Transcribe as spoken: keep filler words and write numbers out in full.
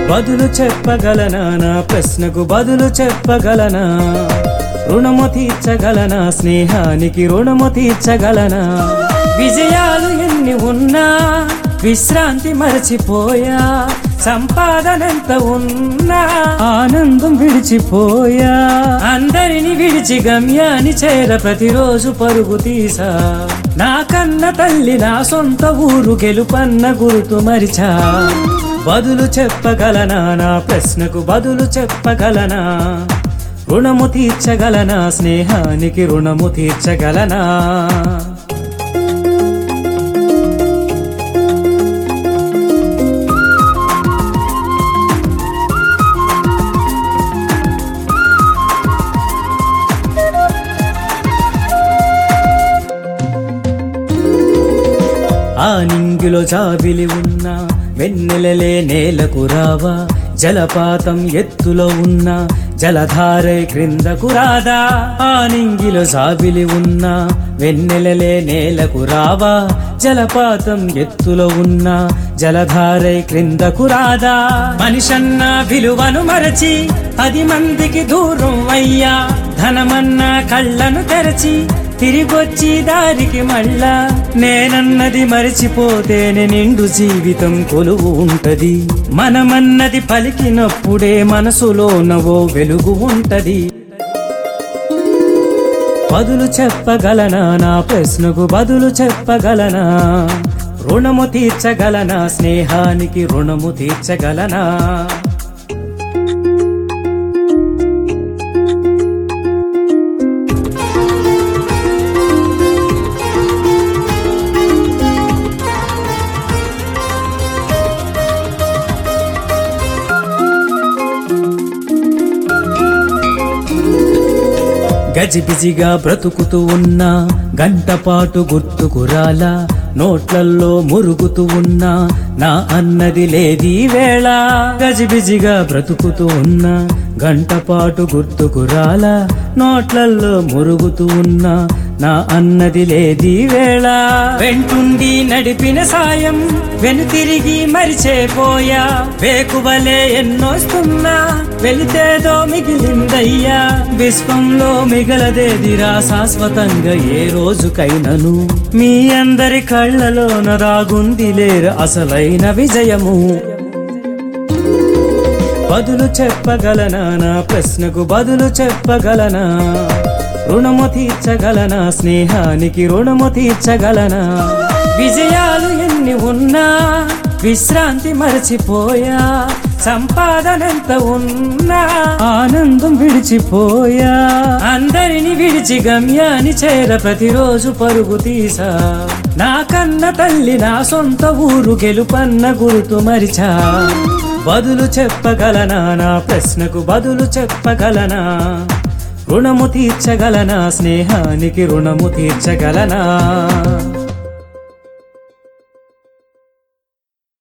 బదులు చెప్పగలనా నా ప్రశ్నకు బదులు చెప్పగలనా రుణము తీర్చగలనా స్నేహానికి రుణము తీర్చగలనా విజయాలు ఎన్ని ఉన్నా విశ్రాంతి మరచిపోయా సంపాదనంత ఉన్నా ఆనందం విడిచిపోయా అందరిని విడిచి గమ్యాన్ని చేర ప్రతిరోజు పరుగు తీసా నా కన్న తల్లి నా సొంత ఊరు గెలుపన్న గుర్తు మరిచా బదులు చెప్పగలనా నా ప్రశ్నకు బదులు చెప్పగలనా రుణము తీర్చగలనా స్నేహానికి రుణము తీర్చగలనా ఆ నింగిలో జాబిలి ఉన్నా వెన్నెలలే నేలకు రావా జలపాతం ఎత్తులో ఉన్న జలధారే క్రిందకు రాదా ఆ నింగిలో జాబిలి ఉన్నా వెన్నెలలే నేలకు రావా జలపాతం ఎత్తులో ఉన్న జలధారే క్రిందకు రాదా మనిషన్న విలువను మరచి పది మందికి దూరం అయ్యా ధనమన్న కళ్ళను తెరచి తిరిగొచ్చి దారికి మళ్ళా నేనన్నది మరిచిపోతేనే నిండు జీవితం కొలువు ఉంటది మనమన్నది పలికినప్పుడే మనసులోనవో వెలుగు ఉంటది బదులు చెప్పగలనా నా ప్రశ్నకు బదులు చెప్పగలనా రుణము తీర్చగలనా స్నేహానికి రుణము తీర్చగలనా గజిబిజిగా బ్రతుకుతూ ఉన్నా గంటపాటు గుర్తుకురాలా నోట్లల్లో మురుగుతూ ఉన్నా నా అన్నది లేదీ వేళ గజిబిజిగా బ్రతుకుతూ ఉన్నా గంటపాటు గుర్తుకురాలా నోట్లల్లో మురుగుతూ ఉన్నా నా అన్నది లేదీ వేళ వెంటుండి నడిపిన సాయం వెనుతిరిగి మరిచేపోయా వేకువలే ఎన్నోస్తున్నా వెళితేదో మిగిలిందయ్యా విశ్వంలో మిగలదేదిరా శాశ్వతంగా ఏ రోజుకైనను మీ అందరి కళ్ళలోన రాగుంది లేరు అసలైన విజయము బదులు చెప్పగలనా నా ప్రశ్నకు బదులు చెప్పగలనా రుణము తీర్చగలనా స్నేహానికి రుణము తీర్చగలనా విజయాలు ఎన్ని ఉన్నా విశ్రాంతి మరచిపోయా సంపాదనంత ఉన్నా ఆనందం విడిచిపోయా అందరిని విడిచి గమ్యాన్ని చేర ప్రతిరోజు పరుగు తీసా నా కన్న తల్లి నా సొంత ఊరు గెలుపన్న గుర్తు మరిచా బదులు చెప్పగలనా నా ప్రశ్నకు బదులు చెప్పగలనా రుణము తీర్చగలనా స్నేహానికి రుణము తీర్చగలనా